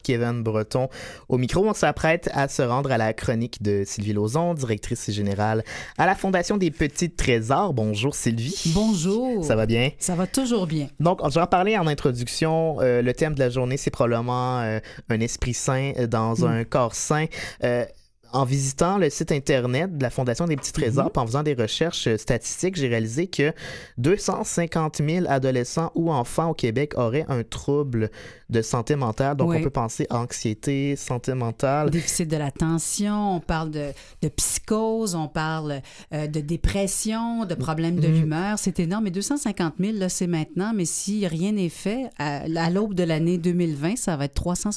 Kevin Breton au micro. On s'apprête à se rendre à la chronique de Sylvie Lauzon, directrice générale à la Fondation des Petits Trésors. Bonjour Sylvie. Bonjour. Ça va bien? Ça va toujours bien. Donc, j'en parlais en introduction. Le thème de la journée, c'est probablement un esprit sain dans un corps sain. En visitant le site Internet de la Fondation des Petits Trésors, puis en faisant des recherches statistiques, j'ai réalisé que 250 000 adolescents ou enfants au Québec auraient un trouble de santé mentale. Donc, on peut penser anxiété, santé mentale. Déficit de l'attention, on parle de psychose, on parle de dépression, de problèmes de l'humeur. C'est énorme. Et 250 000, là, c'est maintenant. Mais si rien n'est fait, à l'aube de l'année 2020, ça va être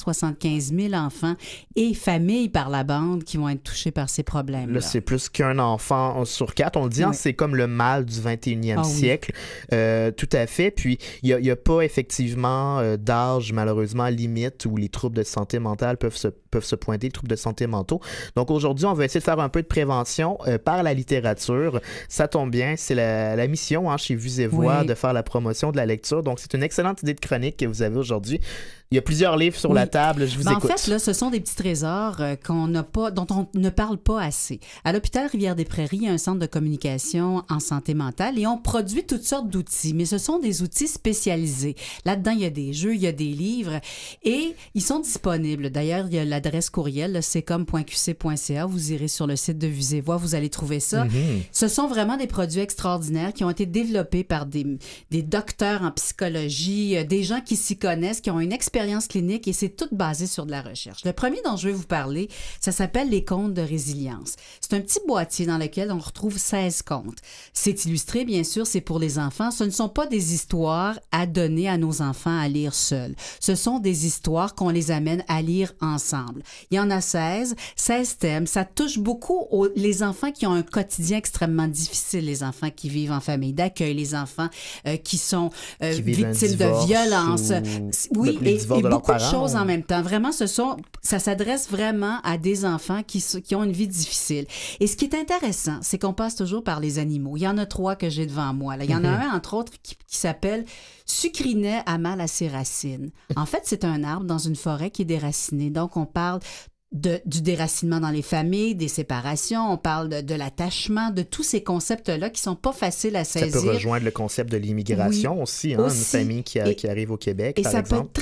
375 000 enfants et familles par la bande qui vont être touchés par ces problèmes. Là, c'est plus qu'un enfant sur 4. On le dit, c'est comme le mal du 21e siècle. Tout à fait. Puis, il n'y a pas effectivement d'âge, malheureusement, limite où les troubles de santé mentale peuvent se pointer, les troubles de santé mentaux. Donc, aujourd'hui, on va essayer de faire un peu de prévention par la littérature. Ça tombe bien, c'est la mission chez Vues et Voix de faire la promotion de la lecture. Donc, c'est une excellente idée de chronique que vous avez aujourd'hui. Il y a plusieurs livres sur la table. Je vous écoute. En fait, là, ce sont des petits trésors dont on ne parle pas assez. À l'hôpital Rivière-des-Prairies, il y a un centre de communication en santé mentale et on produit toutes sortes d'outils, mais ce sont des outils spécialisés. Là-dedans, il y a des jeux, il y a des livres et ils sont disponibles. D'ailleurs, il y a l'adresse courriel, c'est.qc.ca. Vous irez sur le site de Vues et Voix, vous allez trouver ça. Ce sont vraiment des produits extraordinaires qui ont été développés par des docteurs en psychologie, des gens qui s'y connaissent, qui ont une expérience clinique et c'est tout basé sur de la recherche. Le premier dont je vais vous parler, ça s'appelle les contes de résilience. C'est un petit boîtier dans lequel on retrouve 16 contes. C'est illustré, bien sûr, c'est pour les enfants. Ce ne sont pas des histoires à donner à nos enfants à lire seuls. Ce sont des histoires qu'on les amène à lire ensemble. Il y en a 16 thèmes. Ça touche beaucoup les enfants qui ont un quotidien extrêmement difficile, les enfants qui vivent en famille d'accueil, les enfants qui sont victimes de violences. Oui, et beaucoup de choses en même temps. Vraiment, ça s'adresse vraiment à des enfants qui ont une vie difficile. Et ce qui est intéressant, c'est qu'on passe toujours par les animaux. Il y en a 3 que j'ai devant moi. Là. Il y en a un, entre autres, qui s'appelle « Sucrinet a mal à ses racines ». En fait, c'est un arbre dans une forêt qui est déraciné. Donc, on parle du déracinement dans les familles, des séparations, on parle de l'attachement, de tous ces concepts-là qui sont pas faciles à saisir. Ça peut rejoindre le concept de l'immigration aussi, une famille qui arrive au Québec, par exemple. Et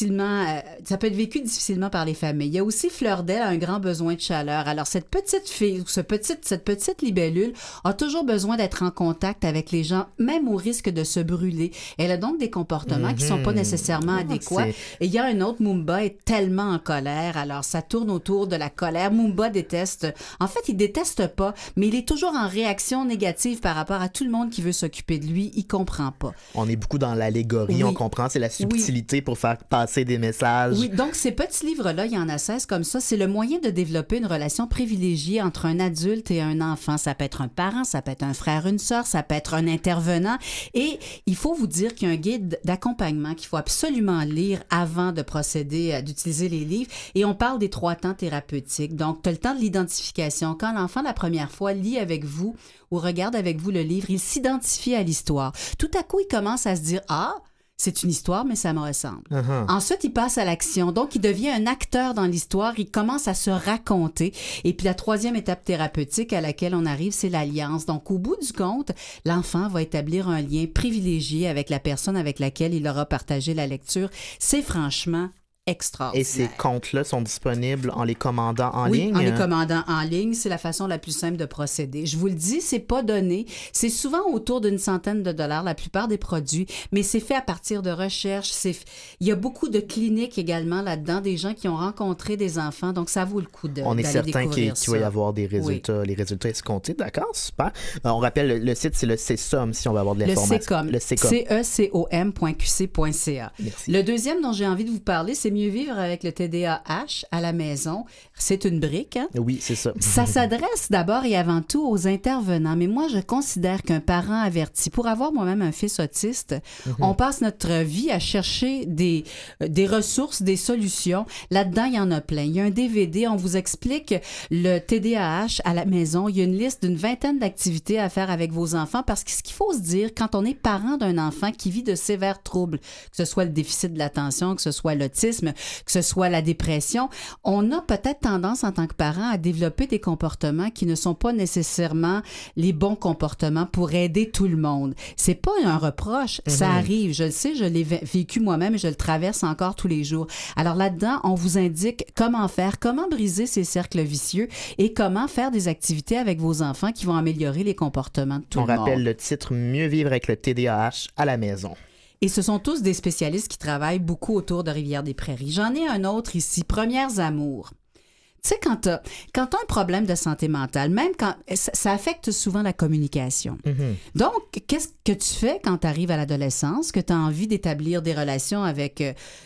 ça peut être vécu difficilement par les familles. Il y a aussi Fleur d'Elle a un grand besoin de chaleur. Alors, cette petite fille, cette petite libellule a toujours besoin d'être en contact avec les gens, même au risque de se brûler. Elle a donc des comportements qui sont pas nécessairement adéquats. Et il y a un autre, Mumba est tellement en colère, alors ça tourne autour de la colère. Mumba déteste. En fait, il déteste pas, mais il est toujours en réaction négative par rapport à tout le monde qui veut s'occuper de lui. Il comprend pas. On est beaucoup dans l'allégorie, on comprend. C'est la subtilité pour faire passer des messages. Oui, donc ces petits livres-là, il y en a 16 comme ça. C'est le moyen de développer une relation privilégiée entre un adulte et un enfant. Ça peut être un parent, ça peut être un frère, une sœur, ça peut être un intervenant. Et il faut vous dire qu'il y a un guide d'accompagnement qu'il faut absolument lire avant de procéder, d'utiliser les livres. Et on parle des 3 temps thérapeutique. Donc, tu as le temps de l'identification. Quand l'enfant, la première fois, lit avec vous ou regarde avec vous le livre, il s'identifie à l'histoire. Tout à coup, il commence à se dire « Ah, c'est une histoire, mais ça me ressemble. Ensuite, il passe à l'action. Donc, il devient un acteur dans l'histoire. Il commence à se raconter. Et puis, la 3e étape thérapeutique à laquelle on arrive, c'est l'alliance. Donc, au bout du compte, l'enfant va établir un lien privilégié avec la personne avec laquelle il aura partagé la lecture. C'est franchement extraordinaire. Et ces contes-là sont disponibles en les commandant en ligne? Oui, en les commandant en ligne, c'est la façon la plus simple de procéder. Je vous le dis, c'est pas donné. C'est souvent autour d'une centaine de dollars, la plupart des produits, mais c'est fait à partir de recherches. Il y a beaucoup de cliniques également là-dedans, des gens qui ont rencontré des enfants, donc ça vaut le coup d'aller découvrir ça. On est certain qu'il va y avoir des résultats, les résultats escomptés. D'accord, super. On rappelle, le site, c'est le CESOM, si on veut avoir de l'information. Le CECOM. CECOM.qc.ca. Le deuxième dont j'ai envie de vous parler, c'est Mieux vivre avec le TDAH à la maison. C'est une brique. Hein? Oui, c'est ça. Ça s'adresse d'abord et avant tout aux intervenants. Mais moi, je considère qu'un parent averti, pour avoir moi-même un fils autiste, on passe notre vie à chercher des ressources, des solutions. Là-dedans, il y en a plein. Il y a un DVD, on vous explique le TDAH à la maison. Il y a une liste d'une 20aine d'activités à faire avec vos enfants parce que ce qu'il faut se dire, quand on est parent d'un enfant qui vit de sévères troubles, que ce soit le déficit de l'attention, que ce soit l'autisme, l'autisme, que ce soit la dépression, on a peut-être tendance en tant que parent à développer des comportements qui ne sont pas nécessairement les bons comportements pour aider tout le monde. C'est pas un reproche, ça arrive, je le sais, je l'ai vécu moi-même et je le traverse encore tous les jours. Alors là-dedans, on vous indique comment faire, comment briser ces cercles vicieux et comment faire des activités avec vos enfants qui vont améliorer les comportements de tout le monde. On rappelle le titre « Mieux vivre avec le TDAH à la maison ». Et ce sont tous des spécialistes qui travaillent beaucoup autour de Rivière-des-Prairies. J'en ai un autre ici, Premières Amours. Tu sais, quand t'as un problème de santé mentale, même quand ça affecte souvent la communication. Donc, qu'est-ce que tu fais quand tu arrives à l'adolescence, que tu as envie d'établir des relations avec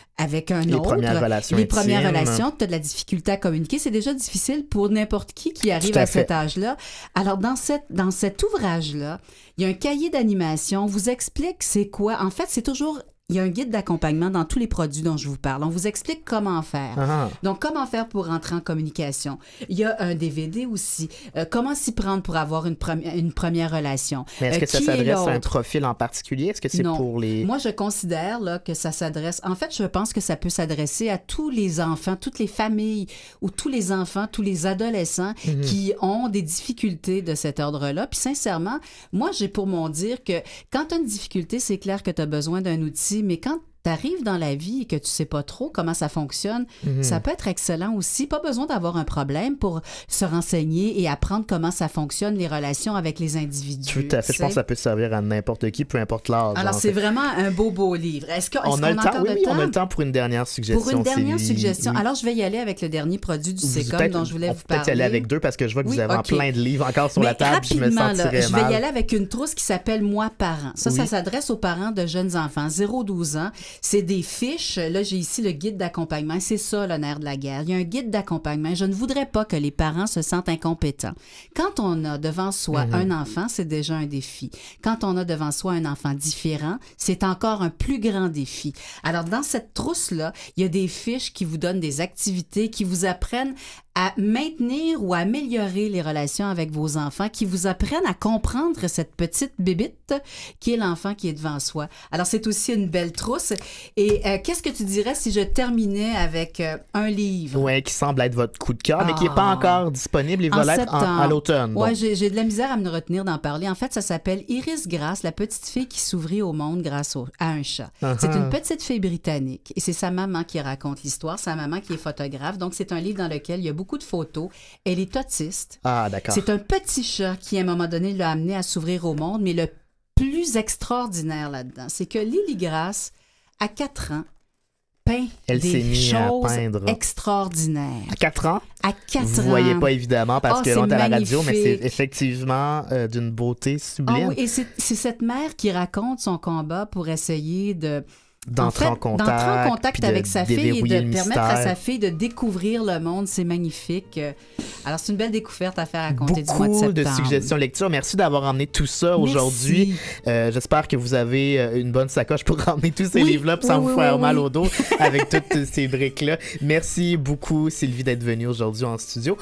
un autre? Les premières relations, tu as de la difficulté à communiquer. C'est déjà difficile pour n'importe qui arrive à cet âge-là. Alors, dans cet ouvrage-là, il y a un cahier d'animation. On vous explique c'est quoi. En fait, c'est toujours... Il y a un guide d'accompagnement dans tous les produits dont je vous parle. On vous explique comment faire. Donc, comment faire pour rentrer en communication. Il y a un DVD aussi. Comment s'y prendre pour avoir une première relation. Mais est-ce que ça s'adresse à un profil en particulier? Est-ce que c'est pour les... Moi, je considère là, que ça s'adresse... En fait, je pense que ça peut s'adresser à tous les enfants, toutes les familles ou tous les enfants, tous les adolescents qui ont des difficultés de cet ordre-là. Puis sincèrement, moi, j'ai pour mon dire que quand tu as une difficulté, c'est clair que tu as besoin d'un outil, mais quand tu arrives dans la vie et que tu sais pas trop comment ça fonctionne, ça peut être excellent aussi. Pas besoin d'avoir un problème pour se renseigner et apprendre comment ça fonctionne, les relations avec les individus. Tout à fait. Je pense que ça peut servir à n'importe qui, peu importe l'âge. Alors, c'est vraiment un beau livre. Est-ce qu'on a le temps? Oui, on a le temps pour une dernière suggestion. Pour une dernière suggestion. Oui. Alors, je vais y aller avec le dernier produit du CECOM dont je voulais vous parler. On peut y aller avec deux parce que je vois que vous avez plein de livres encore sur la table. Je me sentirais mal. Je vais y aller avec une trousse qui s'appelle Moi, parent. Ça s'adresse aux parents de jeunes enfants, 0-12 ans. C'est des fiches. Là, j'ai ici le guide d'accompagnement. C'est ça, le nerf de la guerre. Il y a un guide d'accompagnement. Je ne voudrais pas que les parents se sentent incompétents. Quand on a devant soi un enfant, c'est déjà un défi. Quand on a devant soi un enfant différent, c'est encore un plus grand défi. Alors, dans cette trousse-là, il y a des fiches qui vous donnent des activités, qui vous apprennent à maintenir ou à améliorer les relations avec vos enfants, qui vous apprennent à comprendre cette petite bébite qui est l'enfant qui est devant soi. Alors, c'est aussi une belle trousse. Et qu'est-ce que tu dirais si je terminais avec un livre? Oui, qui semble être votre coup de cœur, mais qui n'est pas encore disponible. Il va l'être à l'automne. Oui, j'ai de la misère à me retenir d'en parler. En fait, ça s'appelle Iris Grace, la petite fille qui s'ouvrit au monde grâce à un chat. C'est une petite fille britannique et c'est sa maman qui raconte l'histoire, sa maman qui est photographe. Donc, c'est un livre dans lequel il y a beaucoup de photos. Elle est autiste. Ah, d'accord. C'est un petit chat qui, à un moment donné, l'a amené à s'ouvrir au monde, mais le plus extraordinaire là-dedans, c'est que Lily Grace, à 4 ans, peint des choses extraordinaires. À 4 ans? À 4 ans. Vous ne voyez pas évidemment parce que là, on est à la radio, mais c'est magnifique. Effectivement d'une beauté sublime. Oui, et c'est cette mère qui raconte son combat pour essayer d'entrer en contact avec sa fille et de permettre à sa fille de découvrir le monde. C'est magnifique. Alors, c'est une belle découverte à faire à compter du mois de septembre. Beaucoup de suggestions lecture. Merci d'avoir emmené tout ça aujourd'hui. J'espère que vous avez une bonne sacoche pour emmener tous ces livres-là sans vous faire mal au dos avec toutes ces briques-là. Merci beaucoup, Sylvie, d'être venue aujourd'hui en studio.